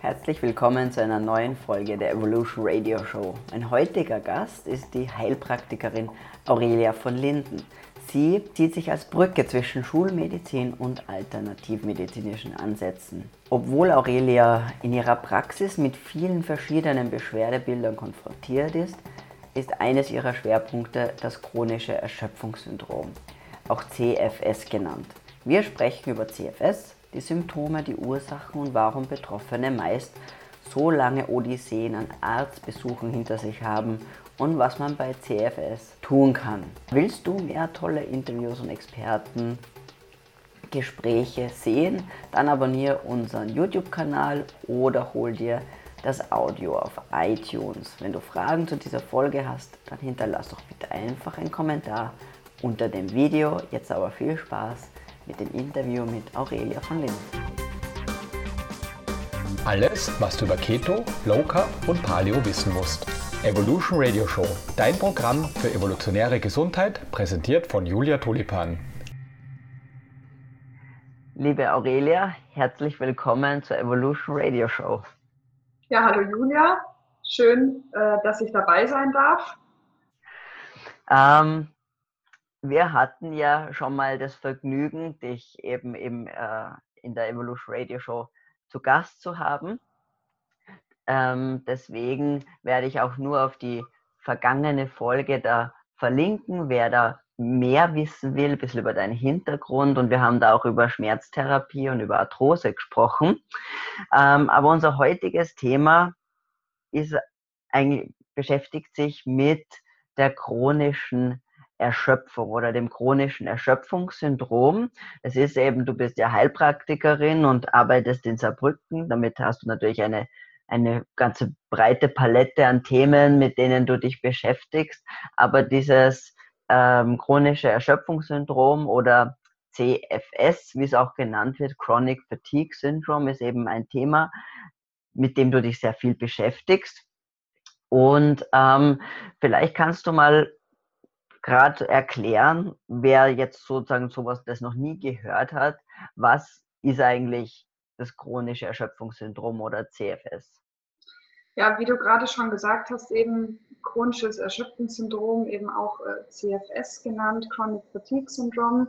Herzlich willkommen zu einer neuen Folge der Evolution Radio Show. Mein heutiger Gast ist die Heilpraktikerin Aurelia von Linden. Sie sieht sich als Brücke zwischen Schulmedizin und alternativmedizinischen Ansätzen. Obwohl Aurelia in ihrer Praxis mit vielen verschiedenen Beschwerdebildern konfrontiert ist, ist eines ihrer Schwerpunkte das chronische Erschöpfungssyndrom, auch CFS genannt. Wir sprechen über CFS, die Symptome, die Ursachen und warum Betroffene meist so lange Odysseen an Arztbesuchen hinter sich haben und was man bei CFS tun kann. Willst du mehr tolle Interviews und Expertengespräche sehen? Dann abonniere unseren YouTube-Kanal oder hol dir das Audio auf iTunes. Wenn du Fragen zu dieser Folge hast, dann hinterlass doch bitte einfach einen Kommentar unter dem Video. Jetzt aber viel Spaß mit dem Interview mit Aurelia von Linden. Alles, was du über Keto, Low Carb und Paleo wissen musst. Evolution Radio Show, dein Programm für evolutionäre Gesundheit, präsentiert von Julia Tulipan. Liebe Aurelia, herzlich willkommen zur Evolution Radio Show. Ja, hallo Julia, schön, dass ich dabei sein darf. Wir hatten ja schon mal das Vergnügen, dich eben in der Evolution Radio Show zu Gast zu haben. Deswegen werde ich auch nur auf die vergangene Folge da verlinken, wer da mehr wissen will, ein bisschen über deinen Hintergrund, und wir haben da auch über Schmerztherapie und über Arthrose gesprochen. Aber unser heutiges Thema beschäftigt sich mit der chronischen Erschöpfung oder dem chronischen Erschöpfungssyndrom. Es ist eben, du bist ja Heilpraktikerin und arbeitest in Saarbrücken. Damit hast du natürlich eine ganze breite Palette an Themen, mit denen du dich beschäftigst. Aber dieses chronische Erschöpfungssyndrom oder CFS, wie es auch genannt wird, Chronic Fatigue Syndrome, ist eben ein Thema, mit dem du dich sehr viel beschäftigst. Und vielleicht kannst du mal gerade erklären, wer jetzt sozusagen sowas das noch nie gehört hat, was ist eigentlich das chronische Erschöpfungssyndrom oder CFS? Ja, wie du gerade schon gesagt hast, eben chronisches Erschöpfungssyndrom, eben auch CFS genannt, Chronic Fatigue Syndrome,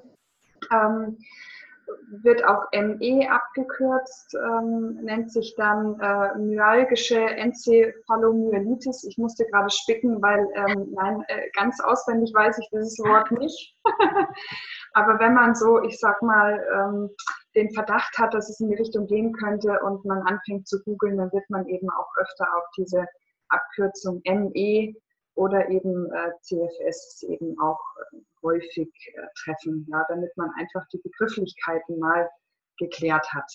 wird auch ME abgekürzt, nennt sich dann myalgische Enzephalomyelitis. Ich musste gerade spicken, weil ganz auswendig weiß ich dieses Wort nicht. Aber wenn man so, ich sag mal, den Verdacht hat, dass es in die Richtung gehen könnte und man anfängt zu googeln, dann wird man eben auch öfter auf diese Abkürzung ME oder eben CFS eben auch häufig treffen, ja, damit man einfach die Begrifflichkeiten mal geklärt hat.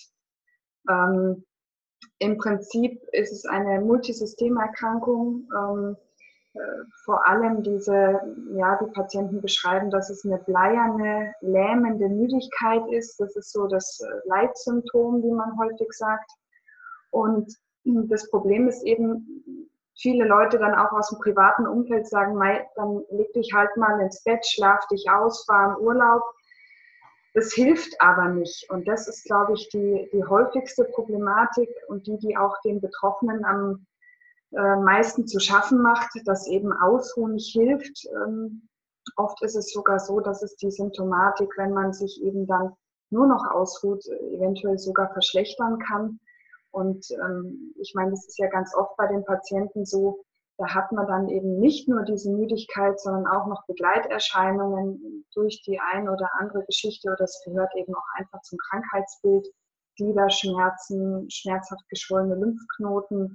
Im Prinzip ist es eine Multisystemerkrankung. Vor allem die Patienten beschreiben, dass es eine bleierne, lähmende Müdigkeit ist. Das ist so das Leitsymptom, wie man häufig sagt. Und das Problem ist eben, viele Leute dann auch aus dem privaten Umfeld sagen, dann leg dich halt mal ins Bett, schlaf dich aus, fahr in Urlaub. Das hilft aber nicht. Und das ist, glaube ich, die häufigste Problematik und die auch den Betroffenen am meisten zu schaffen macht, dass eben Ausruhen nicht hilft. Oft ist es sogar so, dass es die Symptomatik, wenn man sich eben dann nur noch ausruht, eventuell sogar verschlechtern kann. Und ich meine, das ist ja ganz oft bei den Patienten so, da hat man dann eben nicht nur diese Müdigkeit, sondern auch noch Begleiterscheinungen durch die ein oder andere Geschichte, oder es gehört eben auch einfach zum Krankheitsbild, Gliederschmerzen, schmerzhaft geschwollene Lymphknoten,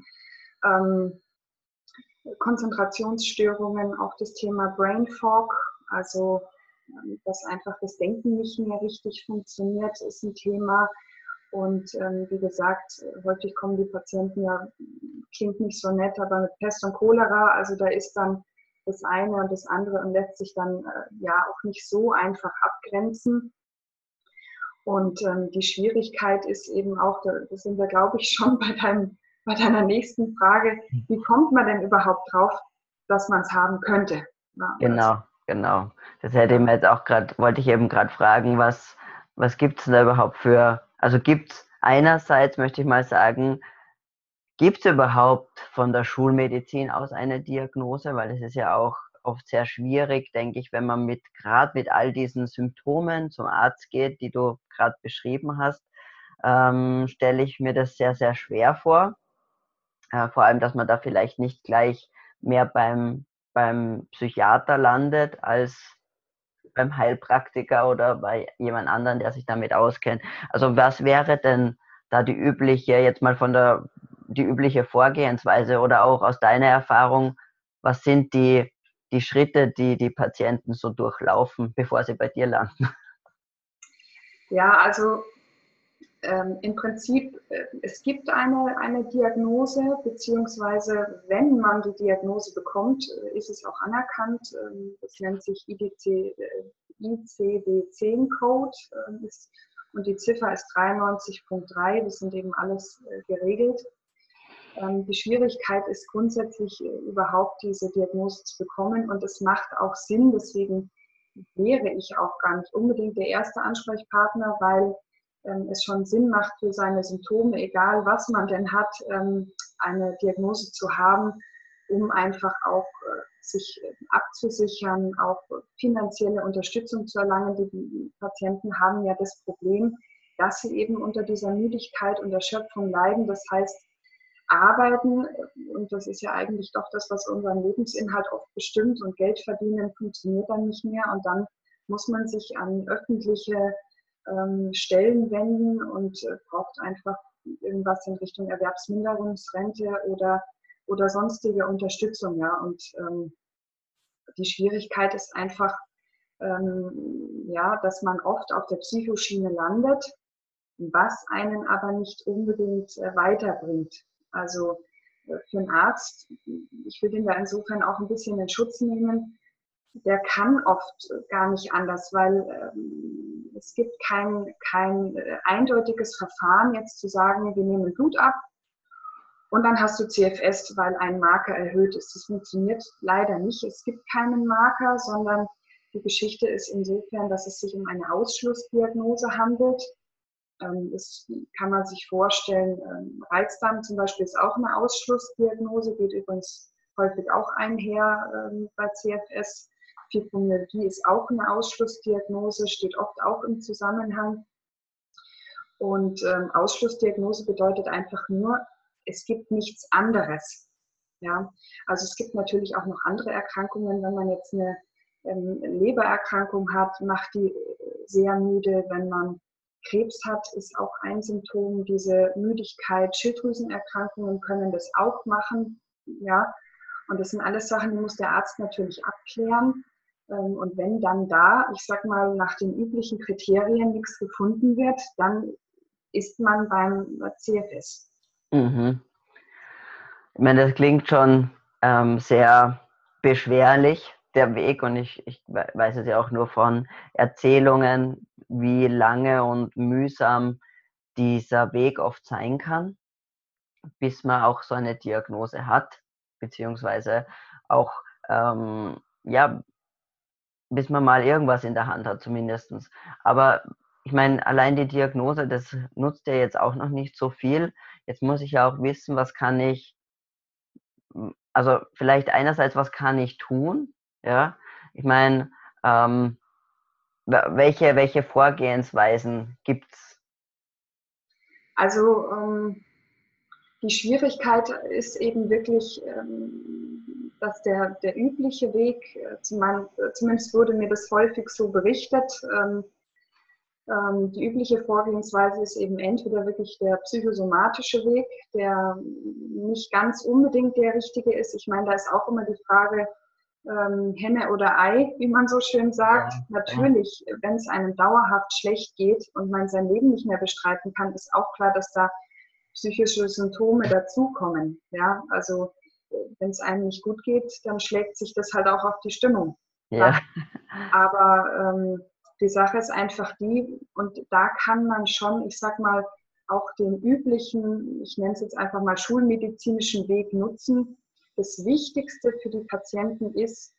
Konzentrationsstörungen, auch das Thema Brain Fog, also dass einfach das Denken nicht mehr richtig funktioniert, ist ein Thema. Und wie gesagt, häufig kommen die Patienten, ja, klingt nicht so nett, aber mit Pest und Cholera, also da ist dann das eine und das andere und lässt sich dann auch nicht so einfach abgrenzen. Und die Schwierigkeit ist eben auch, da sind wir, glaube ich, schon bei deiner nächsten Frage, wie kommt man denn überhaupt drauf, dass man es haben könnte? Ja, Genau. Das wollte ich eben gerade fragen, was gibt es da überhaupt für, also gibt es einerseits, möchte ich mal sagen, Gibt es überhaupt von der Schulmedizin aus eine Diagnose? Weil es ist ja auch oft sehr schwierig, denke ich, wenn man gerade mit all diesen Symptomen zum Arzt geht, die du gerade beschrieben hast, stelle ich mir das sehr, sehr schwer vor. Vor allem, dass man da vielleicht nicht gleich mehr beim Psychiater landet als beim Heilpraktiker oder bei jemand anderen, der sich damit auskennt. Also was wäre denn da die übliche, jetzt mal die übliche Vorgehensweise oder auch aus deiner Erfahrung, was sind die Schritte, die die Patienten so durchlaufen, bevor sie bei dir landen? Ja, also im Prinzip, es gibt eine Diagnose, beziehungsweise wenn man die Diagnose bekommt, ist es auch anerkannt. Das nennt sich ICD-10-Code und die Ziffer ist 93.3. Das sind eben alles geregelt. Die Schwierigkeit ist grundsätzlich überhaupt diese Diagnose zu bekommen und es macht auch Sinn, deswegen wäre ich auch gar nicht unbedingt der erste Ansprechpartner, weil es schon Sinn macht für seine Symptome, egal was man denn hat, eine Diagnose zu haben, um einfach auch sich abzusichern, auch finanzielle Unterstützung zu erlangen. Die Patienten haben ja das Problem, dass sie eben unter dieser Müdigkeit und Erschöpfung leiden. Das heißt, arbeiten, und das ist ja eigentlich doch das, was unseren Lebensinhalt oft bestimmt, und Geld verdienen funktioniert dann nicht mehr und dann muss man sich an öffentliche Stellen wenden und braucht einfach irgendwas in Richtung Erwerbsminderungsrente oder sonstige Unterstützung. Ja. Und die Schwierigkeit ist einfach, ja, dass man oft auf der Psychoschiene landet, was einen aber nicht unbedingt weiterbringt. Also für einen Arzt, ich will den da insofern auch ein bisschen in Schutz nehmen, der kann oft gar nicht anders, weil es gibt kein eindeutiges Verfahren, jetzt zu sagen, wir nehmen Blut ab und dann hast du CFS, weil ein Marker erhöht ist. Das funktioniert leider nicht. Es gibt keinen Marker, sondern die Geschichte ist insofern, dass es sich um eine Ausschlussdiagnose handelt. Das kann man sich vorstellen. Reizdarm zum Beispiel ist auch eine Ausschlussdiagnose, geht übrigens häufig auch einher bei CFS. Fibromyalgie ist auch eine Ausschlussdiagnose, steht oft auch im Zusammenhang. Und Ausschlussdiagnose bedeutet einfach nur, es gibt nichts anderes. Ja? Also es gibt natürlich auch noch andere Erkrankungen. Wenn man jetzt eine Lebererkrankung hat, macht die sehr müde. Wenn man Krebs hat, ist auch ein Symptom, diese Müdigkeit. Schilddrüsenerkrankungen können das auch machen. Ja? Und das sind alles Sachen, die muss der Arzt natürlich abklären. Und wenn dann ich sag mal, nach den üblichen Kriterien nichts gefunden wird, dann ist man beim CFS. Mhm. Ich meine, das klingt schon sehr beschwerlich, der Weg, und ich weiß es ja auch nur von Erzählungen, wie lange und mühsam dieser Weg oft sein kann, bis man auch so eine Diagnose hat, beziehungsweise auch, ja, bis man mal irgendwas in der Hand hat zumindest. Aber ich meine, allein die Diagnose, das nutzt ja jetzt auch noch nicht so viel. Jetzt muss ich ja auch wissen, was kann ich, also vielleicht einerseits, was kann ich tun? Ja, ich meine, welche Vorgehensweisen gibt es? Also die Schwierigkeit ist eben wirklich, dass der übliche Weg, zumindest wurde mir das häufig so berichtet, die übliche Vorgehensweise ist eben entweder wirklich der psychosomatische Weg, der nicht ganz unbedingt der richtige ist. Ich meine, da ist auch immer die Frage, Henne oder Ei, wie man so schön sagt. Ja, natürlich, wenn es einem dauerhaft schlecht geht und man sein Leben nicht mehr bestreiten kann, ist auch klar, dass da psychische Symptome dazukommen. Ja, also wenn es einem nicht gut geht, dann schlägt sich das halt auch auf die Stimmung. Ja. Aber die Sache ist einfach die, und da kann man schon, ich sag mal, auch den üblichen, ich nenne es jetzt einfach mal schulmedizinischen Weg nutzen. Das Wichtigste für die Patienten ist,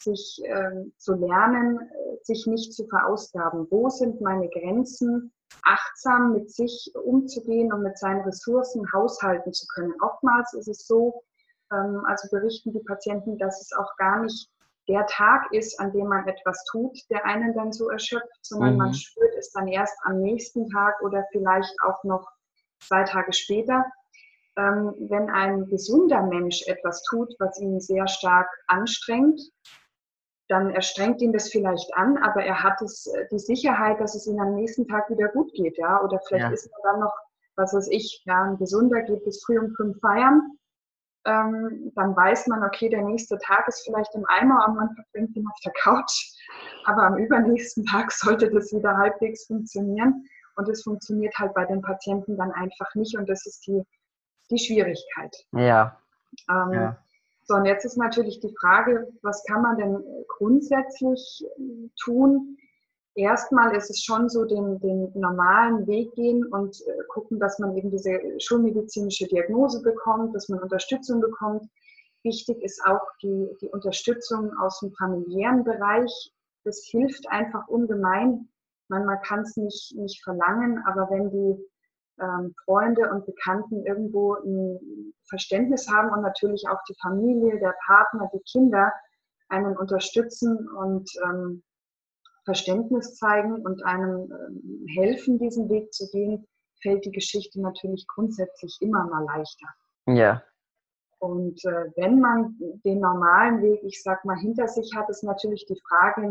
sich zu lernen, sich nicht zu verausgaben. Wo sind meine Grenzen? Achtsam mit sich umzugehen und mit seinen Ressourcen haushalten zu können. Oftmals ist es so, also berichten die Patienten, dass es auch gar nicht der Tag ist, an dem man etwas tut, der einen dann so erschöpft, sondern man spürt es dann erst am nächsten Tag oder vielleicht auch noch 2 Tage später. Wenn ein gesunder Mensch etwas tut, was ihn sehr stark anstrengt, dann strengt ihn das vielleicht an, aber er hat die Sicherheit, dass es ihm am nächsten Tag wieder gut geht, ja, oder vielleicht ist er dann noch, was weiß ich, ja, ein Gesunder geht bis früh um 5 feiern, dann weiß man, okay, der nächste Tag ist vielleicht im Eimer und man verbringt ihn auf der Couch, aber am übernächsten Tag sollte das wieder halbwegs funktionieren und es funktioniert halt bei den Patienten dann einfach nicht und das ist die Schwierigkeit. Ja. So, und jetzt ist natürlich die Frage, was kann man denn grundsätzlich tun? Erstmal ist es schon so, den normalen Weg gehen und gucken, dass man eben diese schulmedizinische Diagnose bekommt, dass man Unterstützung bekommt. Wichtig ist auch die Unterstützung aus dem familiären Bereich. Das hilft einfach ungemein. Man kann es nicht verlangen, aber wenn die Freunde und Bekannten irgendwo ein Verständnis haben und natürlich auch die Familie, der Partner, die Kinder einen unterstützen und Verständnis zeigen und einem helfen, diesen Weg zu gehen, fällt die Geschichte natürlich grundsätzlich immer mal leichter. Ja. Und wenn man den normalen Weg, ich sag mal, hinter sich hat, ist natürlich die Frage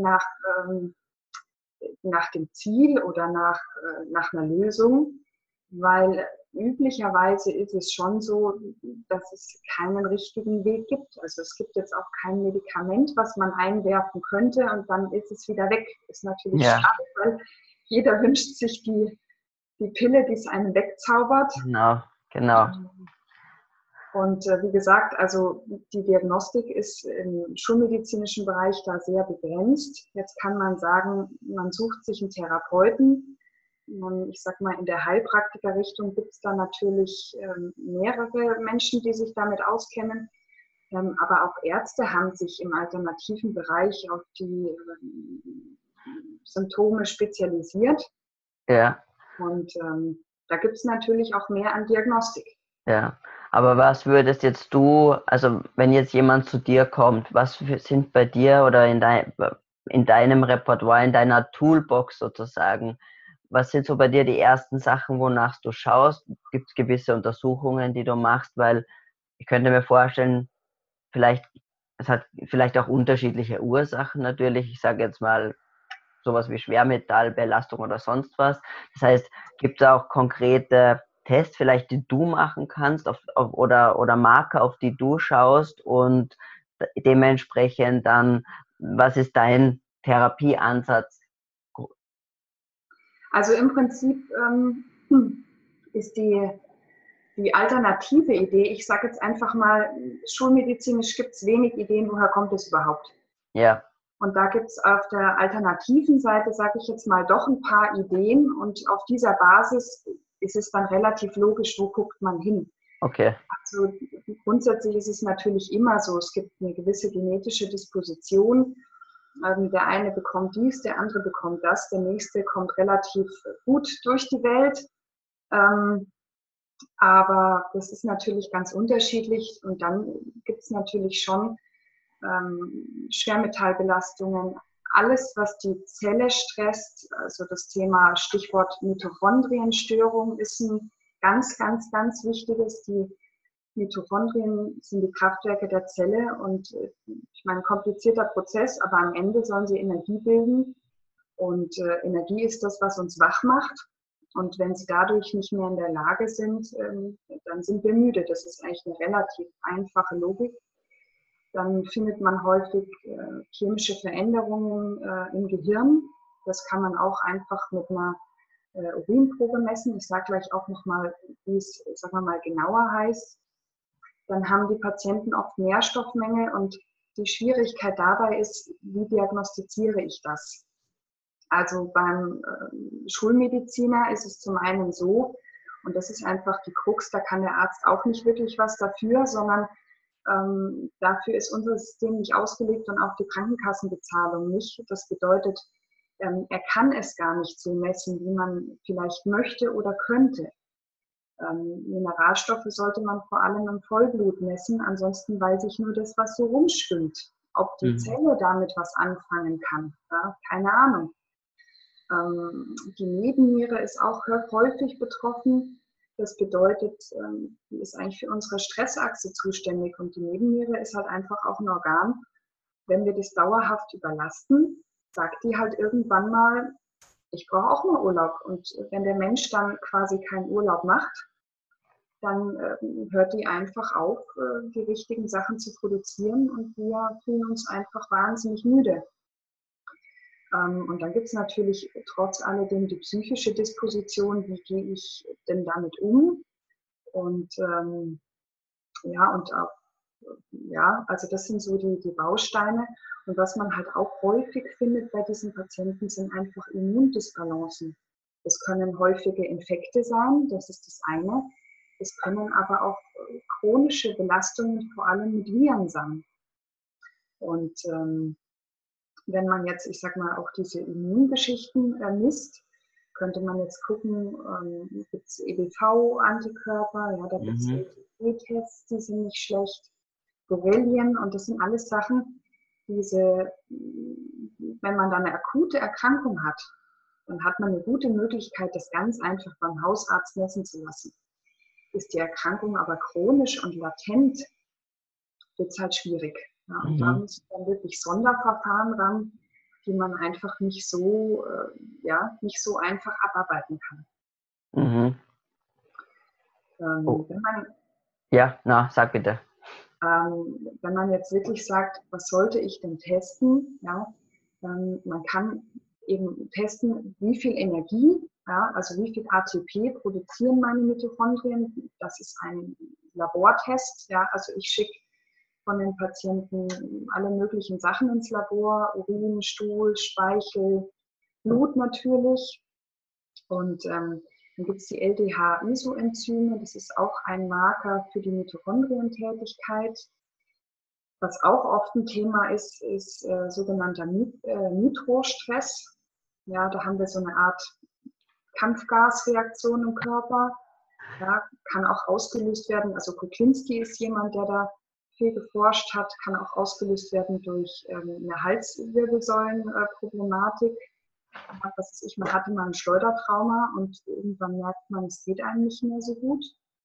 nach dem Ziel oder nach einer Lösung. Weil üblicherweise ist es schon so, dass es keinen richtigen Weg gibt. Also es gibt jetzt auch kein Medikament, was man einwerfen könnte und dann ist es wieder weg. Ist natürlich schade, weil jeder wünscht sich die Pille, die es einem wegzaubert. Genau. Und wie gesagt, also die Diagnostik ist im schulmedizinischen Bereich da sehr begrenzt. Jetzt kann man sagen, man sucht sich einen Therapeuten. Ich sag mal, in der Heilpraktikerrichtung gibt es da natürlich mehrere Menschen, die sich damit auskennen. Aber auch Ärzte haben sich im alternativen Bereich auf die Symptome spezialisiert. Ja. Und da gibt es natürlich auch mehr an Diagnostik. Ja, aber was würdest jetzt du, also wenn jetzt jemand zu dir kommt, was sind bei dir oder in deinem Repertoire, in deiner Toolbox sozusagen, was sind so bei dir die ersten Sachen, wonach du schaust? Gibt es gewisse Untersuchungen, die du machst? Weil ich könnte mir vorstellen, es hat vielleicht auch unterschiedliche Ursachen natürlich. Ich sage jetzt mal sowas wie Schwermetallbelastung oder sonst was. Das heißt, gibt es auch konkrete Tests vielleicht, die du machen kannst oder Marker, auf die du schaust und dementsprechend dann, was ist dein Therapieansatz? Also im Prinzip ist die alternative Idee, ich sage jetzt einfach mal, schulmedizinisch gibt es wenig Ideen, woher kommt es überhaupt? Ja. Und da gibt es auf der alternativen Seite, sage ich jetzt mal, doch ein paar Ideen und auf dieser Basis ist es dann relativ logisch, wo guckt man hin. Okay. Also grundsätzlich ist es natürlich immer so, es gibt eine gewisse genetische Disposition. Der eine bekommt dies, der andere bekommt das, der nächste kommt relativ gut durch die Welt. Aber das ist natürlich ganz unterschiedlich und dann gibt es natürlich schon Schwermetallbelastungen, alles, was die Zelle stresst, also das Thema Stichwort Mitochondrienstörung ist ein ganz, ganz, ganz wichtiges. Die Mitochondrien sind die Kraftwerke der Zelle und ich meine, komplizierter Prozess, aber am Ende sollen sie Energie bilden und Energie ist das, was uns wach macht. Und wenn sie dadurch nicht mehr in der Lage sind, dann sind wir müde. Das ist eigentlich eine relativ einfache Logik. Dann findet man häufig chemische Veränderungen im Gehirn. Das kann man auch einfach mit einer Urinprobe messen. Ich sage gleich auch nochmal, wie es, sagen wir mal, genauer heißt. Dann haben die Patienten oft Nährstoffmängel und die Schwierigkeit dabei ist, wie diagnostiziere ich das? Also beim Schulmediziner ist es zum einen so, und das ist einfach die Krux, da kann der Arzt auch nicht wirklich was dafür, sondern Dafür ist unser System nicht ausgelegt und auch die Krankenkassenbezahlung nicht. Das bedeutet, er kann es gar nicht so messen, wie man vielleicht möchte oder könnte. Mineralstoffe sollte man vor allem im Vollblut messen, ansonsten weiß ich nur das, was so rumschwimmt. Ob die Zelle damit was anfangen kann, ja, keine Ahnung. Die Nebenniere ist auch häufig betroffen. Das bedeutet, die ist eigentlich für unsere Stressachse zuständig und die Nebenniere ist halt einfach auch ein Organ. Wenn wir das dauerhaft überlasten, sagt die halt irgendwann mal, ich brauche auch mal Urlaub. Und wenn der Mensch dann quasi keinen Urlaub macht, dann hört die einfach auf, die richtigen Sachen zu produzieren und wir fühlen uns einfach wahnsinnig müde. Und dann gibt es natürlich trotz alledem die psychische Disposition, wie gehe ich denn damit um? Und also das sind so die Bausteine. Und was man halt auch häufig findet bei diesen Patienten, sind einfach Immundisbalancen. Das können häufige Infekte sein, das ist das eine. Es können aber auch chronische Belastungen, vor allem mit Viren sein. Und wenn man jetzt, ich sag mal, auch diese Immungeschichten misst, könnte man jetzt gucken, gibt es EBV-Antikörper, ja, da gibt es ECT-Tests, die sind nicht schlecht, Borrelien, und das sind alles Sachen, wenn man da eine akute Erkrankung hat, dann hat man eine gute Möglichkeit, das ganz einfach beim Hausarzt messen zu lassen. Ist die Erkrankung aber chronisch und latent, wird es halt schwierig. Ja, und da müssen dann wirklich Sonderverfahren ran, die man einfach nicht so einfach abarbeiten kann. Sag bitte. Wenn man jetzt wirklich sagt, was sollte ich denn testen? Ja, man kann eben testen, wie viel Energie, ja, also wie viel ATP produzieren meine Mitochondrien. Das ist ein Labortest. Ja, also ich schicke von den Patienten alle möglichen Sachen ins Labor, Urin, Stuhl, Speichel, Blut natürlich. Und dann gibt es die LDH-Isoenzyme, das ist auch ein Marker für die Mitochondrientätigkeit. Was auch oft ein Thema ist, ist sogenannter Nitrostress. Ja, da haben wir so eine Art Kampfgasreaktion im Körper. Ja, kann auch ausgelöst werden, also Kuklinski ist jemand, der da viel geforscht hat, kann auch ausgelöst werden durch eine Halswirbelsäulenproblematik. Man hatte mal ein Schleudertrauma und irgendwann merkt man, es geht einem nicht mehr so gut.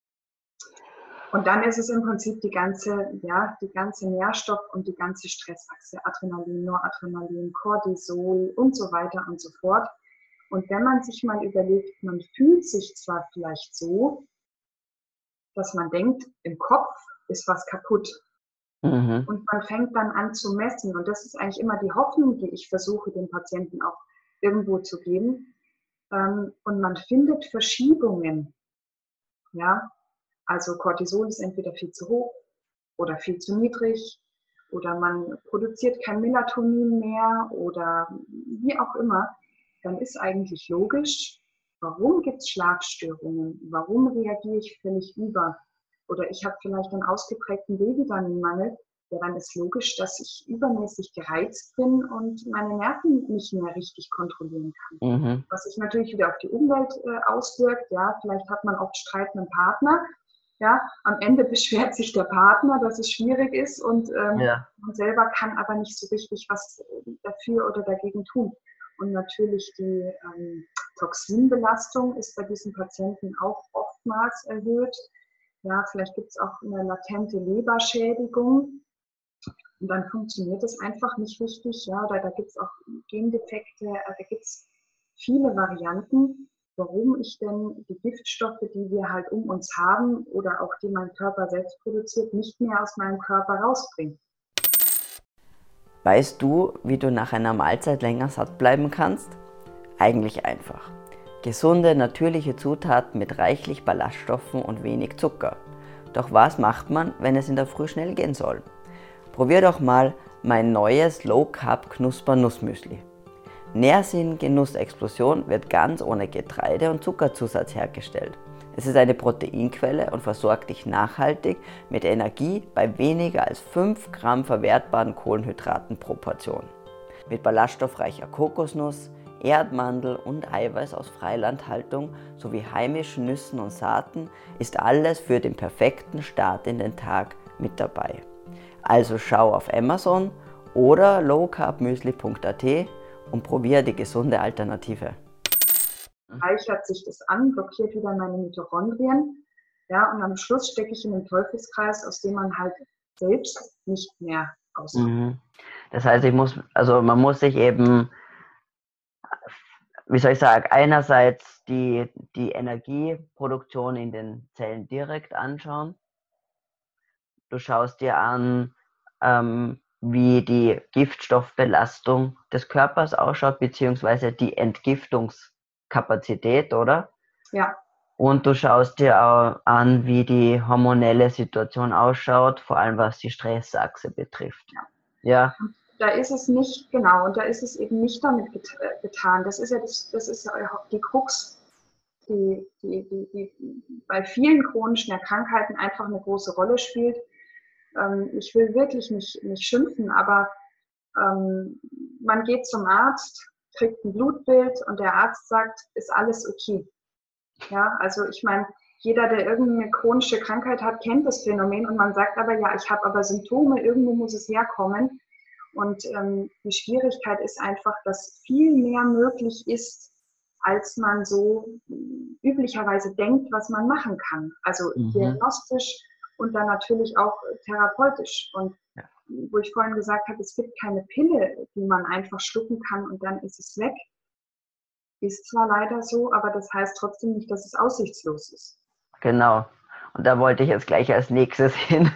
Und dann ist es im Prinzip die ganze Nährstoff- und die ganze Stressachse, Adrenalin, Noradrenalin, Cortisol und so weiter und so fort. Und wenn man sich mal überlegt, man fühlt sich zwar vielleicht so, dass man denkt, im Kopf ist was kaputt. Und man fängt dann an zu messen. Und das ist eigentlich immer die Hoffnung, die ich versuche, den Patienten auch irgendwo zu geben. Und man findet Verschiebungen. Ja? Also Cortisol ist entweder viel zu hoch oder viel zu niedrig. Oder man produziert kein Melatonin mehr oder wie auch immer. Dann ist eigentlich logisch, warum gibt es Schlafstörungen? Warum reagiere ich völlig über? Oder ich habe vielleicht einen ausgeprägten B-Vitaminmangel, ja, dann ist logisch, dass ich übermäßig gereizt bin und meine Nerven nicht mehr richtig kontrollieren kann. Was sich natürlich wieder auf die Umwelt auswirkt. Ja, vielleicht hat man oft Streit mit dem Partner. Ja, am Ende beschwert sich der Partner, dass es schwierig ist und man selber kann aber nicht so richtig was dafür oder dagegen tun. Und natürlich die Toxinbelastung ist bei diesen Patienten auch oftmals erhöht. Ja, vielleicht gibt es auch eine latente Leberschädigung und dann funktioniert es einfach nicht richtig. Ja, oder da gibt es auch Gendefekte, da gibt es viele Varianten, warum ich denn die Giftstoffe, die wir halt um uns haben oder auch die mein Körper selbst produziert, nicht mehr aus meinem Körper rausbringe. Weißt du, wie du nach einer Mahlzeit länger satt bleiben kannst? Eigentlich einfach. Gesunde, natürliche Zutaten mit reichlich Ballaststoffen und wenig Zucker. Doch was macht man, wenn es in der Früh schnell gehen soll? Probier doch mal mein neues Low Carb Knusper Nussmüsli. Nährsinn Genussexplosion wird ganz ohne Getreide und Zuckerzusatz hergestellt. Es ist eine Proteinquelle und versorgt dich nachhaltig mit Energie bei weniger als 5 Gramm verwertbaren Kohlenhydraten pro Portion. Mit ballaststoffreicher Kokosnuss, Erdmandel und Eiweiß aus Freilandhaltung sowie heimischen Nüssen und Saaten ist alles für den perfekten Start in den Tag mit dabei. Also schau auf Amazon oder lowcarbmüsli.at und probiere die gesunde Alternative. Reichert sich das an, blockiert wieder meine Mitochondrien, ja, und am Schluss stecke ich in den Teufelskreis, aus dem man halt selbst nicht mehr rauskommt. Das heißt, man muss sich eben, wie soll ich sagen, einerseits die Energieproduktion in den Zellen direkt anschauen. Du schaust dir an, wie die Giftstoffbelastung des Körpers ausschaut, beziehungsweise die Entgiftungskapazität, oder? Ja. Und du schaust dir auch an, wie die hormonelle Situation ausschaut, vor allem was die Stressachse betrifft. Ja. Da ist es nicht, genau, und da ist es eben nicht damit getan. Das ist ja die Krux, die bei vielen chronischen Krankheiten einfach eine große Rolle spielt. Ich will wirklich nicht schimpfen, aber man geht zum Arzt, kriegt ein Blutbild und der Arzt sagt, ist alles okay. Ja, also ich meine, jeder, der irgendeine chronische Krankheit hat, kennt das Phänomen und man sagt aber, ja, ich habe aber Symptome, irgendwo muss es herkommen. Und die Schwierigkeit ist einfach, dass viel mehr möglich ist, als man so üblicherweise denkt, was man machen kann. Also diagnostisch und dann natürlich auch therapeutisch. Und wo ich vorhin gesagt habe, es gibt keine Pille, die man einfach schlucken kann und dann ist es weg. Ist zwar leider so, aber das heißt trotzdem nicht, dass es aussichtslos ist. Genau. Und da wollte ich jetzt gleich als nächstes hin.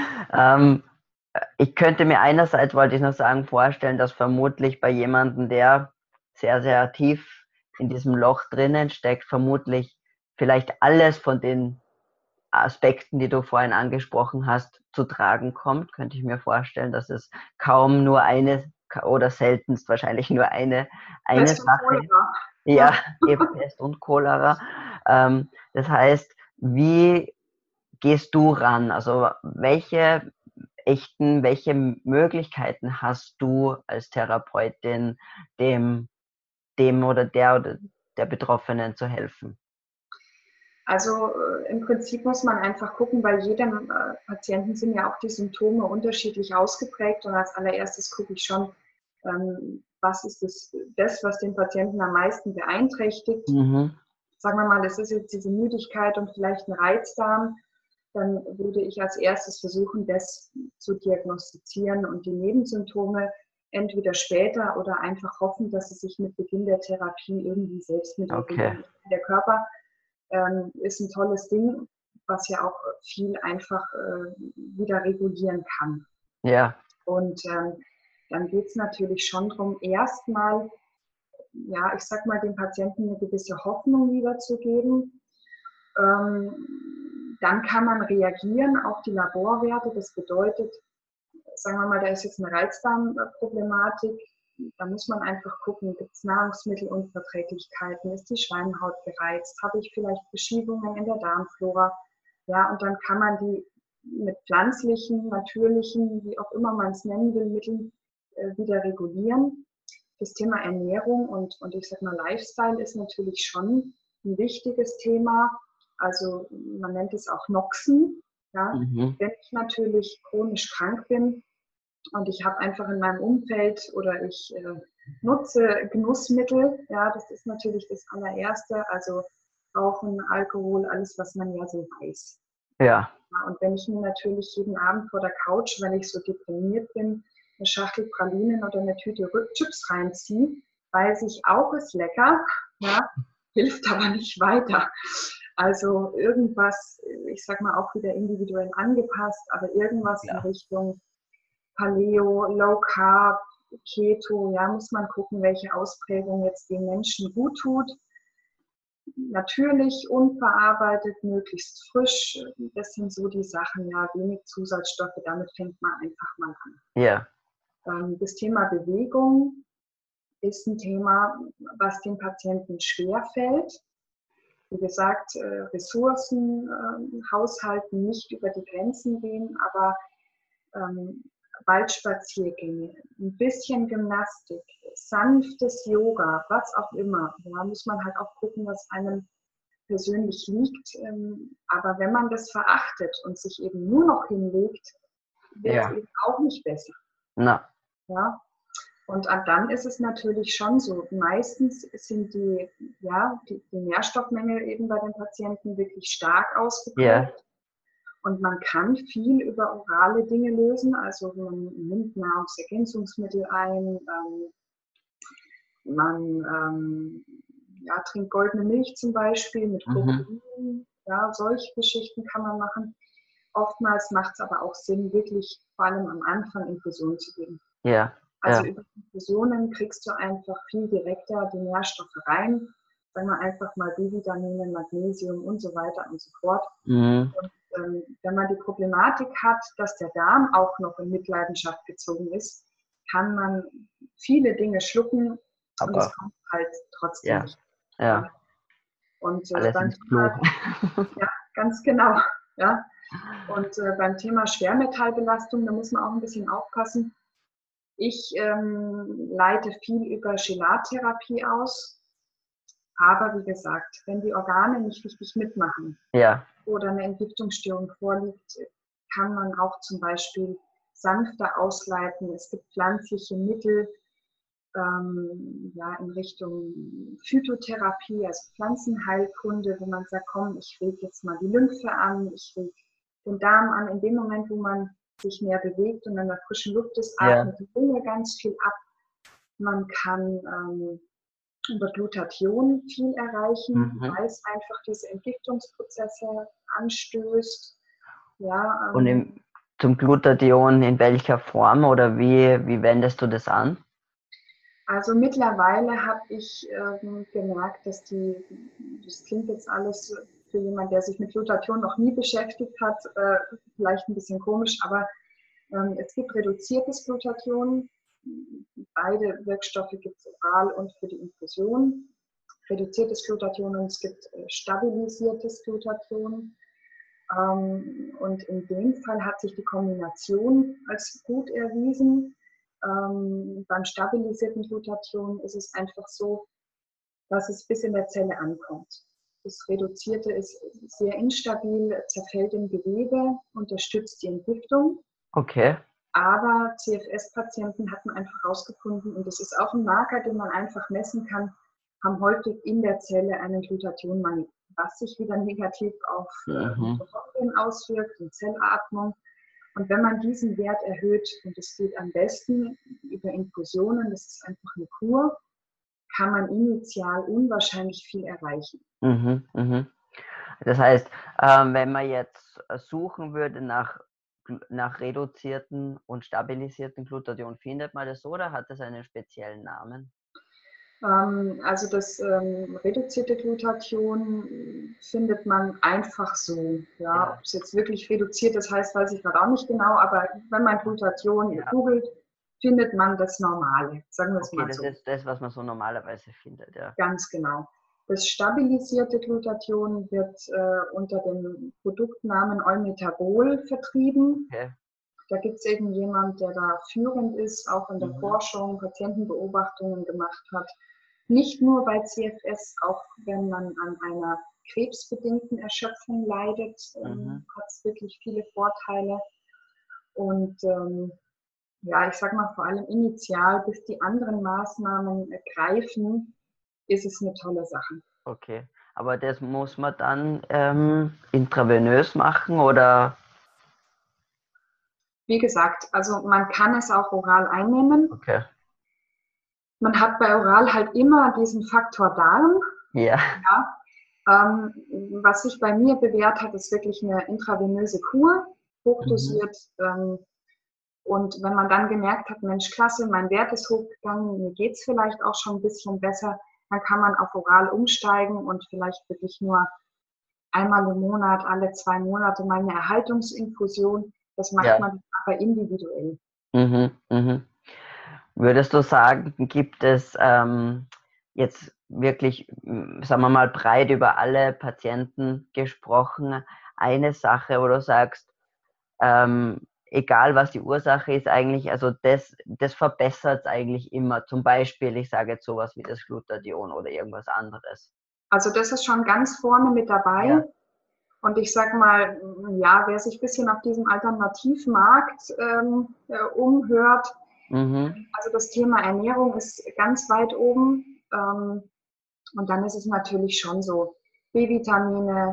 Ich könnte mir einerseits, wollte ich noch sagen, vorstellen, dass vermutlich bei jemandem, der sehr, sehr tief in diesem Loch drinnen steckt, vermutlich vielleicht alles von den Aspekten, die du vorhin angesprochen hast, zu tragen kommt. Könnte ich mir vorstellen, dass es kaum nur eine oder seltenst wahrscheinlich nur eine Sache ist. Ja, eben Pest und Cholera. Das heißt, wie gehst du ran? Also welche Möglichkeiten hast du als Therapeutin, dem oder der Betroffenen zu helfen? Also im Prinzip muss man einfach gucken, bei jedem Patienten sind ja auch die Symptome unterschiedlich ausgeprägt und als allererstes gucke ich schon, was ist das, was den Patienten am meisten beeinträchtigt. Sagen wir mal, das ist jetzt diese Müdigkeit und vielleicht ein Reizdarm, dann würde ich als erstes versuchen, das zu diagnostizieren und die Nebensymptome entweder später oder einfach hoffen, dass es sich mit Beginn der Therapie irgendwie selbst mit regulieren. Der Körper ist ein tolles Ding, was ja auch viel einfach wieder regulieren kann. Ja. Und dann geht es natürlich schon darum, erstmal, ja, ich sag mal, dem Patienten eine gewisse Hoffnung wiederzugeben. Dann kann man reagieren auf die Laborwerte. Das bedeutet, sagen wir mal, da ist jetzt eine Reizdarmproblematik. Da muss man einfach gucken, gibt es Nahrungsmittelunverträglichkeiten, ist die Schleimhaut gereizt, habe ich vielleicht Verschiebungen in der Darmflora. Ja, und dann kann man die mit pflanzlichen, natürlichen, wie auch immer man es nennen will, Mitteln wieder regulieren. Das Thema Ernährung und ich sag mal Lifestyle ist natürlich schon ein wichtiges Thema. Also man nennt es auch Noxen. Ja? Wenn ich natürlich chronisch krank bin und ich habe einfach in meinem Umfeld oder ich nutze Genussmittel, ja, das ist natürlich das allererste. Also Rauchen, Alkohol, alles, was man ja so weiß. Ja. Und wenn ich mir natürlich jeden Abend vor der Couch, weil ich so deprimiert bin, eine Schachtel Pralinen oder eine Tüte Chips reinziehe, weiß ich auch, ist lecker, ja, hilft aber nicht weiter. Also irgendwas, ich sag mal auch wieder individuell angepasst, aber irgendwas in Richtung Paleo, Low Carb, Keto, ja, muss man gucken, welche Ausprägung jetzt den Menschen gut tut. Natürlich, unverarbeitet, möglichst frisch. Das sind so die Sachen, ja, wenig Zusatzstoffe, damit fängt man einfach mal an. Ja. Das Thema Bewegung ist ein Thema, was den Patienten schwerfällt. wie gesagt, Ressourcen haushalten, nicht über die Grenzen gehen, aber Waldspaziergänge, ein bisschen Gymnastik, sanftes Yoga, was auch immer. Da muss man halt auch gucken, was einem persönlich liegt. Aber wenn man das verachtet und sich eben nur noch hinlegt, wird es eben auch nicht besser. Na. Ja? Und dann ist es natürlich schon so, meistens sind die Nährstoffmängel eben bei den Patienten wirklich stark ausgeprägt. Ja. Und man kann viel über orale Dinge lösen, also man nimmt Nahrungsergänzungsmittel ein, man trinkt goldene Milch zum Beispiel mit Kurkumin, ja, solche Geschichten kann man machen. Oftmals macht es aber auch Sinn, wirklich vor allem am Anfang Infusionen zu geben. Ja. Also über Infusionen kriegst du einfach viel direkter die Nährstoffe rein, sagen wir einfach mal B-Vitamine, Magnesium und so weiter und so fort. Und wenn man die Problematik hat, dass der Darm auch noch in Mitleidenschaft gezogen ist, kann man viele Dinge schlucken, und es kommt halt trotzdem nicht. Ja. Und alles beim Thema, ja, ganz genau. Ja. Und beim Thema Schwermetallbelastung, da muss man auch ein bisschen aufpassen. Ich leite viel über Chelattherapie aus. Aber wie gesagt, wenn die Organe nicht richtig mitmachen oder eine Entgiftungsstörung vorliegt, kann man auch zum Beispiel sanfter ausleiten. Es gibt pflanzliche Mittel in Richtung Phytotherapie, also Pflanzenheilkunde, wo man sagt, komm, ich rege jetzt mal die Lymphe an, ich rege den Darm an. In dem Moment, wo man sich mehr bewegt und an der frischen Luft ist, atmet die Lunge ganz viel ab. Man kann über Glutathion viel erreichen, weil es einfach diese Entgiftungsprozesse anstößt. Ja, und zum Glutathion in welcher Form oder wie wendest du das an? Also mittlerweile habe ich gemerkt, dass das klingt jetzt alles für jemanden, der sich mit Glutathion noch nie beschäftigt hat, vielleicht ein bisschen komisch, aber es gibt reduziertes Glutathion. Beide Wirkstoffe gibt es oral und für die Infusion. Reduziertes Glutathion und es gibt stabilisiertes Glutathion. Und in dem Fall hat sich die Kombination als gut erwiesen. Beim stabilisierten Glutathion ist es einfach so, dass es bis in der Zelle ankommt. Das Reduzierte ist sehr instabil, zerfällt im Gewebe, unterstützt die Entgiftung. Okay. Aber CFS-Patienten hatten einfach herausgefunden, und das ist auch ein Marker, den man einfach messen kann, haben häufig in der Zelle einen Glutathionmangel, was sich wieder negativ auf Mitochondrien auswirkt und Zellatmung. Und wenn man diesen Wert erhöht, und das geht am besten über Infusionen, das ist einfach eine Kur, kann man initial unwahrscheinlich viel erreichen. Das heißt, wenn man jetzt suchen würde nach reduzierten und stabilisierten Glutathion, findet man das so oder hat das einen speziellen Namen? Also das reduzierte Glutathion findet man einfach so. Ja. Ob es jetzt wirklich reduziert ist, weiß ich gerade auch nicht genau, aber wenn man Glutathion googelt, findet man das Normale, sagen wir es mal so. Das ist das, was man so normalerweise findet, ja. Ganz genau. Das stabilisierte Glutathion wird unter dem Produktnamen Eumetabol vertrieben. Okay. Da gibt es eben jemanden, der da führend ist, auch in der Forschung, Patientenbeobachtungen gemacht hat. Nicht nur bei CFS, auch wenn man an einer krebsbedingten Erschöpfung leidet, hat es wirklich viele Vorteile. Und ich sage mal vor allem initial, bis die anderen Maßnahmen greifen, ist es eine tolle Sache. Okay, aber das muss man dann intravenös machen oder? Wie gesagt, also man kann es auch oral einnehmen. Okay. Man hat bei oral halt immer diesen Faktor Darm. Was sich bei mir bewährt hat, ist wirklich eine intravenöse Kur, hochdosiert. Und wenn man dann gemerkt hat, Mensch, klasse, mein Wert ist hochgegangen, mir geht es vielleicht auch schon ein bisschen besser, dann kann man auf oral umsteigen und vielleicht wirklich nur einmal im Monat, alle 2 Monate mal eine Erhaltungsinfusion. Das macht man aber individuell. Würdest du sagen, gibt es jetzt wirklich, sagen wir mal, breit über alle Patienten gesprochen. Eine Sache, wo du sagst, egal was die Ursache ist, eigentlich, also das verbessert es eigentlich immer. Zum Beispiel, ich sage jetzt sowas wie das Glutathion oder irgendwas anderes. Also das ist schon ganz vorne mit dabei. Ja. Und ich sag mal, ja, wer sich ein bisschen auf diesem Alternativmarkt umhört, also das Thema Ernährung ist ganz weit oben. Und dann ist es natürlich schon so, B-Vitamine,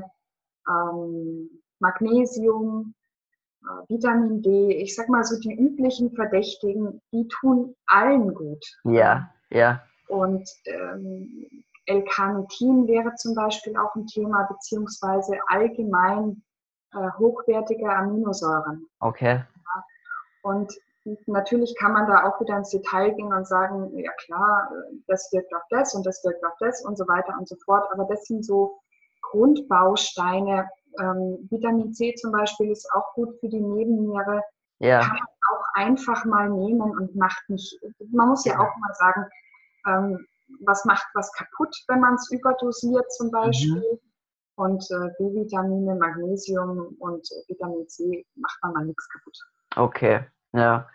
Magnesium, Vitamin D, ich sag mal so die üblichen Verdächtigen, die tun allen gut. Ja, ja. Und L-Carnitin wäre zum Beispiel auch ein Thema, beziehungsweise allgemein hochwertige Aminosäuren. Okay. Ja. Und natürlich kann man da auch wieder ins Detail gehen und sagen, ja klar, das wirkt auf das und das wirkt auf das und so weiter und so fort. Aber das sind so Grundbausteine. Vitamin C zum Beispiel ist auch gut für die Nebenniere. Ja. Kann man auch einfach mal nehmen und macht nicht, man muss ja auch mal sagen, was macht was kaputt, wenn man es überdosiert zum Beispiel. Und B-Vitamine, Magnesium und Vitamin C macht man mal nichts kaputt. Okay, ja.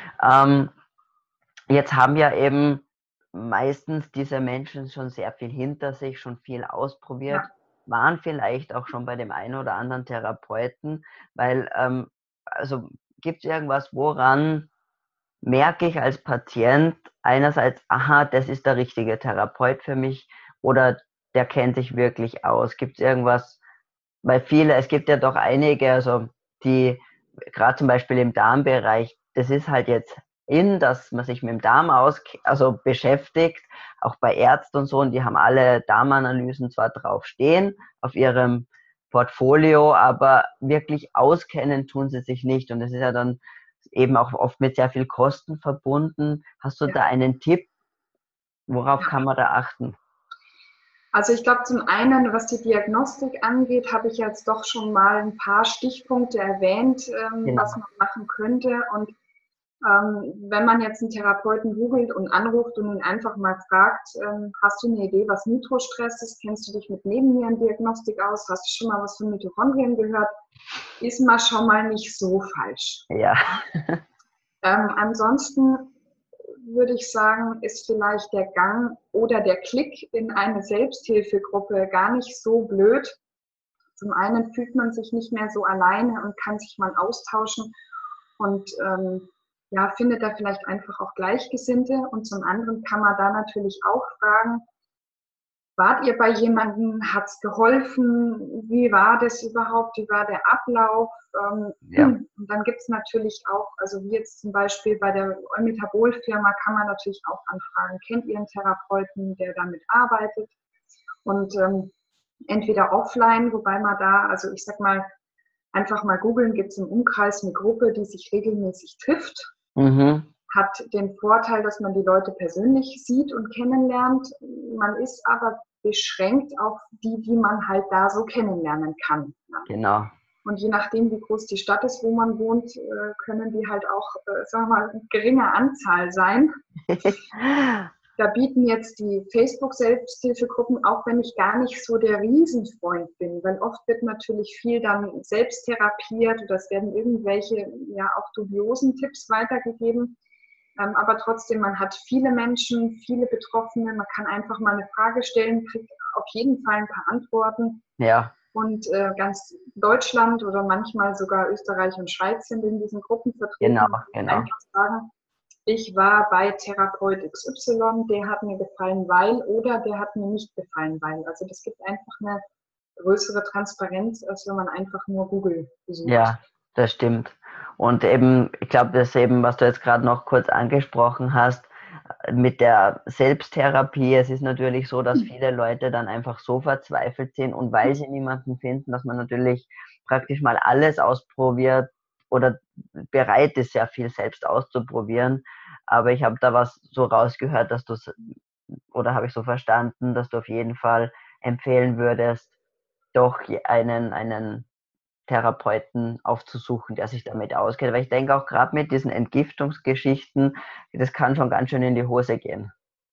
Jetzt haben ja eben meistens diese Menschen schon sehr viel hinter sich, schon viel ausprobiert, waren vielleicht auch schon bei dem einen oder anderen Therapeuten, weil, also gibt es irgendwas, woran merke ich als Patient einerseits, aha, das ist der richtige Therapeut für mich oder der kennt sich wirklich aus? Gibt es irgendwas, weil es gibt ja doch einige, also die gerade zum Beispiel im Darmbereich, das ist halt jetzt dass man sich mit dem Darm beschäftigt, auch bei Ärzten und so, und die haben alle Darmanalysen zwar drauf stehen auf ihrem Portfolio, aber wirklich auskennen tun sie sich nicht, und das ist ja dann eben auch oft mit sehr viel Kosten verbunden. Hast du da einen Tipp? Worauf kann man da achten? Also ich glaube, zum einen, was die Diagnostik angeht, habe ich jetzt doch schon mal ein paar Stichpunkte erwähnt, was man machen könnte. Und wenn man jetzt einen Therapeuten googelt und anruft und ihn einfach mal fragt, hast du eine Idee, was Nitrostress ist? Kennst du dich mit Nebennierendiagnostik aus? Hast du schon mal was von Mitochondrien gehört? Ist mal schon mal nicht so falsch. Ja. Ansonsten würde ich sagen, ist vielleicht der Gang oder der Klick in eine Selbsthilfegruppe gar nicht so blöd. Zum einen fühlt man sich nicht mehr so alleine und kann sich mal austauschen und findet da vielleicht einfach auch Gleichgesinnte. Und zum anderen kann man da natürlich auch fragen, wart ihr bei jemandem, hat es geholfen, wie war das überhaupt, wie war der Ablauf? Und dann gibt es natürlich auch, also wie jetzt zum Beispiel bei der Eumetabolfirma kann man natürlich auch anfragen, kennt ihr einen Therapeuten, der damit arbeitet? Und entweder offline, wobei man da, also ich sag mal, einfach mal googeln, gibt es im Umkreis eine Gruppe, die sich regelmäßig trifft. Hat den Vorteil, dass man die Leute persönlich sieht und kennenlernt. Man ist aber beschränkt auf die man halt da so kennenlernen kann. Genau. Und je nachdem, wie groß die Stadt ist, wo man wohnt, können die halt auch, sagen wir mal, eine geringe Anzahl sein. Da bieten jetzt die Facebook-Selbsthilfegruppen, auch wenn ich gar nicht so der Riesenfreund bin, weil oft wird natürlich viel dann selbst therapiert oder es werden irgendwelche, ja, auch dubiosen Tipps weitergegeben. Aber trotzdem, man hat viele Menschen, viele Betroffene, man kann einfach mal eine Frage stellen, kriegt auf jeden Fall ein paar Antworten. Ja. Und ganz Deutschland oder manchmal sogar Österreich und Schweiz sind in diesen Gruppen vertreten. Genau. Einfach sagen, ich war bei Therapeut XY, der hat mir gefallen, weil, oder der hat mir nicht gefallen, weil. Also das gibt einfach eine größere Transparenz, als wenn man einfach nur Google besucht. Ja, das stimmt. Und eben, ich glaube, das eben, was du jetzt gerade noch kurz angesprochen hast, mit der Selbsttherapie, es ist natürlich so, dass viele Leute dann einfach so verzweifelt sind und weil sie niemanden finden, dass man natürlich praktisch mal alles ausprobiert oder bereit ist, sehr viel selbst auszuprobieren. Aber ich habe da was so rausgehört, dass du oder habe ich so verstanden, dass du auf jeden Fall empfehlen würdest, doch einen Therapeuten aufzusuchen, der sich damit auskennt. Weil ich denke auch gerade mit diesen Entgiftungsgeschichten, das kann schon ganz schön in die Hose gehen.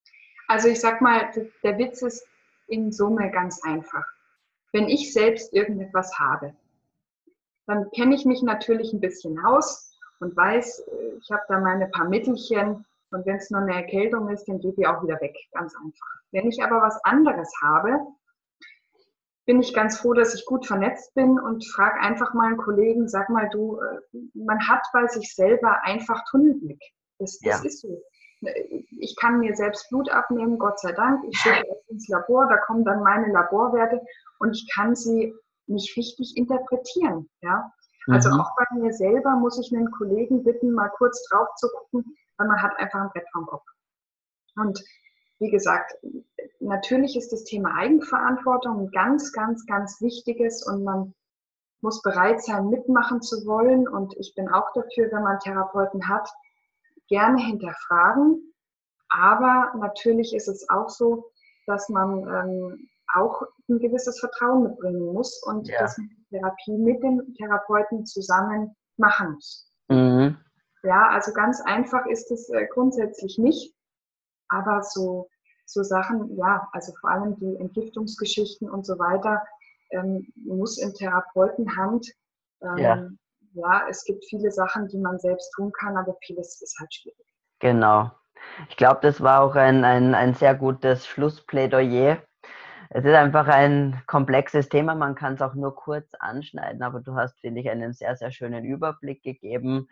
Also ich sag mal, der Witz ist in Summe ganz einfach. Wenn ich selbst irgendetwas habe, dann kenne ich mich natürlich ein bisschen aus und weiß, ich habe da meine paar Mittelchen und wenn es nur eine Erkältung ist, dann geht die auch wieder weg, ganz einfach. Wenn ich aber was anderes habe, bin ich ganz froh, dass ich gut vernetzt bin und frage einfach mal einen Kollegen, sag mal du, man hat bei sich selber einfach Tunnelblick. Das ist so. Ich kann mir selbst Blut abnehmen, Gott sei Dank. Ich schicke es ins Labor, da kommen dann meine Laborwerte und ich kann sie nicht richtig interpretieren. Ja? Also auch bei mir selber muss ich einen Kollegen bitten, mal kurz drauf zu gucken, weil man hat einfach ein Brett vom Kopf. Und wie gesagt, natürlich ist das Thema Eigenverantwortung ein ganz, ganz, ganz wichtiges und man muss bereit sein, mitmachen zu wollen. Und ich bin auch dafür, wenn man Therapeuten hat, gerne hinterfragen. Aber natürlich ist es auch so, dass man auch ein gewisses Vertrauen mitbringen muss und dass man die Therapie mit dem Therapeuten zusammen machen muss. Mhm. Ja, also ganz einfach ist es grundsätzlich nicht. Aber so Sachen, ja, also vor allem die Entgiftungsgeschichten und so weiter, muss in Therapeutenhand. Ja, es gibt viele Sachen, die man selbst tun kann, aber vieles ist halt schwierig. Genau. Ich glaube, das war auch ein sehr gutes Schlussplädoyer. Es ist einfach ein komplexes Thema, man kann es auch nur kurz anschneiden, aber du hast, finde ich, einen sehr, sehr schönen Überblick gegeben,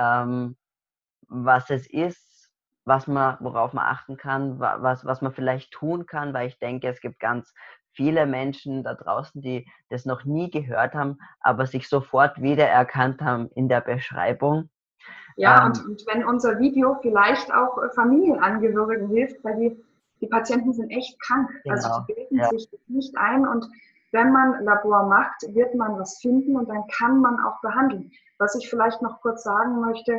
was es ist, worauf man achten kann, was man vielleicht tun kann, weil ich denke, es gibt ganz viele Menschen da draußen, die das noch nie gehört haben, aber sich sofort wiedererkannt haben in der Beschreibung. Ja, und wenn unser Video vielleicht auch Familienangehörigen hilft, weil die Patienten sind echt krank. Genau. Also die bilden sich nicht ein und wenn man Labor macht, wird man was finden und dann kann man auch behandeln. Was ich vielleicht noch kurz sagen möchte,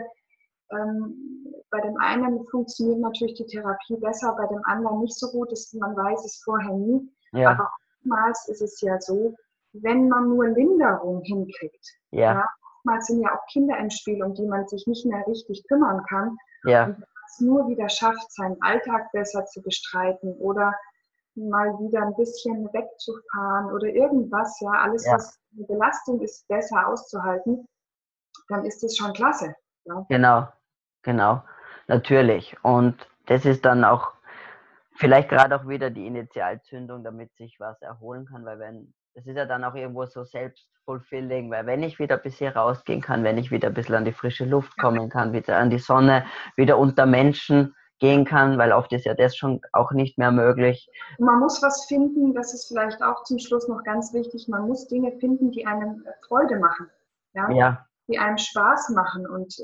bei dem einen funktioniert natürlich die Therapie besser, bei dem anderen nicht so gut. Man weiß es vorher nie. Ja. Aber oftmals ist es ja so, wenn man nur Linderung hinkriegt, oftmals sind ja auch Kinder im Spiel, um die man sich nicht mehr richtig kümmern kann. Ja. Und wenn man es nur wieder schafft, seinen Alltag besser zu bestreiten oder mal wieder ein bisschen wegzufahren oder irgendwas, alles, was eine Belastung ist, besser auszuhalten, dann ist das schon klasse. Ja. Genau, natürlich. Und das ist dann auch vielleicht gerade auch wieder die Initialzündung, damit sich was erholen kann, weil das ist ja dann auch irgendwo so selbstfulfilling, weil wenn ich wieder ein bisschen rausgehen kann, wenn ich wieder ein bisschen an die frische Luft kommen kann, wieder an die Sonne, wieder unter Menschen gehen kann, weil oft ist ja das schon auch nicht mehr möglich. Man muss was finden, das ist vielleicht auch zum Schluss noch ganz wichtig, man muss Dinge finden, die einem Freude machen, die einem Spaß machen und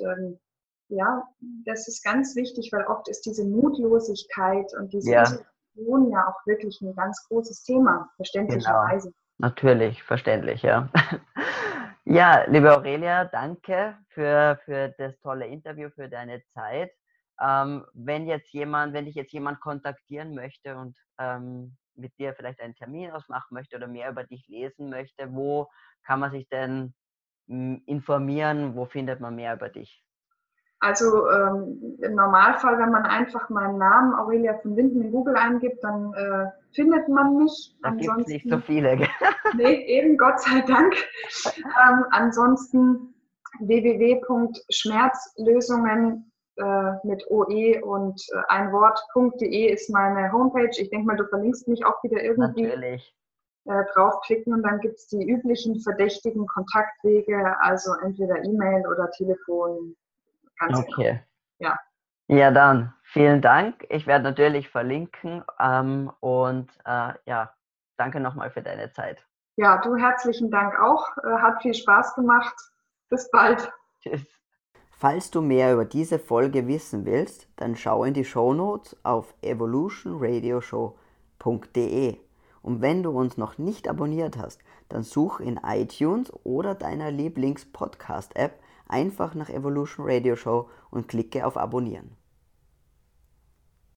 das ist ganz wichtig, weil oft ist diese Mutlosigkeit und diese Isolation ja auch wirklich ein ganz großes Thema, verständlicherweise. Genau. Natürlich, verständlich, ja. Ja, liebe Aurelia, danke für das tolle Interview, für deine Zeit. Wenn dich jetzt jemand kontaktieren möchte und mit dir vielleicht einen Termin ausmachen möchte oder mehr über dich lesen möchte, wo kann man sich denn informieren? Wo findet man mehr über dich? Also im Normalfall, wenn man einfach meinen Namen Aurelia von Winden in Google eingibt, dann findet man mich. Da gibt es nicht so viele. Nee, eben, Gott sei Dank. Ansonsten www.schmerzlösungen mit OE und ein Wort.de ist meine Homepage. Ich denke mal, du verlinkst mich auch wieder irgendwie. Natürlich. Draufklicken und dann gibt es die üblichen verdächtigen Kontaktwege, also entweder E-Mail oder Telefon. Ganz okay. Genau. Ja, dann vielen Dank. Ich werde natürlich verlinken danke nochmal für deine Zeit. Ja, du herzlichen Dank auch. Hat viel Spaß gemacht. Bis bald. Tschüss. Falls du mehr über diese Folge wissen willst, dann schau in die Shownotes auf evolutionradioshow.de. Und wenn du uns noch nicht abonniert hast, dann such in iTunes oder deiner Lieblings-Podcast-App einfach nach Evolution Radio Show und klicke auf Abonnieren.